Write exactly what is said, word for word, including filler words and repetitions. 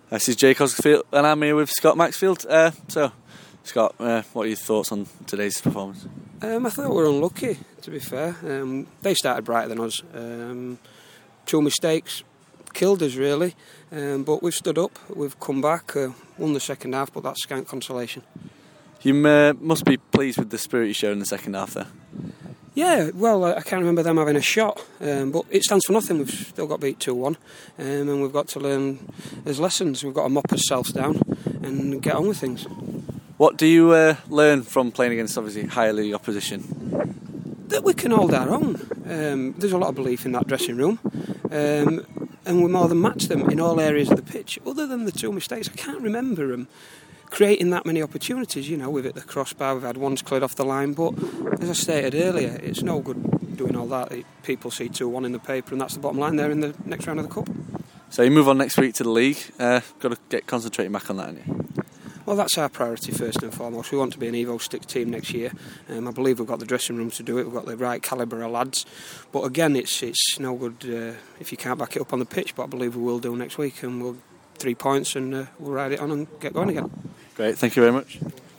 This is Jake Osgoodfield and I'm here with Scott Maxfield. Uh, so, Scott, uh, what are your thoughts on today's performance? Um, I thought we were unlucky, to be fair. Um, they started brighter than us. Um, two mistakes killed us, really. Um, but we've stood up, we've come back, uh, won the second half, but that's scant consolation. You uh, must be pleased with the spirit you showed in the second half there. Yeah, well, I can't remember them having a shot, um, but it stands for nothing. We've still got beat two one, um, and we've got to learn as lessons. We've got to mop ourselves down and get on with things. What do you uh, learn from playing against, obviously, higher league opposition? That we can hold our own. Um, there's a lot of belief in that dressing room, um, and we more than match them in all areas of the pitch. Other than the two mistakes, I can't remember them creating that many opportunities. You know, we've hit the crossbar, we've had ones cleared off the line, but as I stated earlier, it's no good doing all that. People see two one in the paper, and that's the bottom line there in the next round of the Cup. So you move on next week to the league. Uh, got to get concentrating back on that, haven't you? Well, that's our priority first and foremost. We want to be an Evo Stick team next year. Um, I believe we've got the dressing room to do it. We've got the right calibre of lads. But again, it's it's no good uh, if you can't back it up on the pitch. But I believe we will do next week, and we'll three points and uh, we'll ride it on and get going again. Great, thank you very much.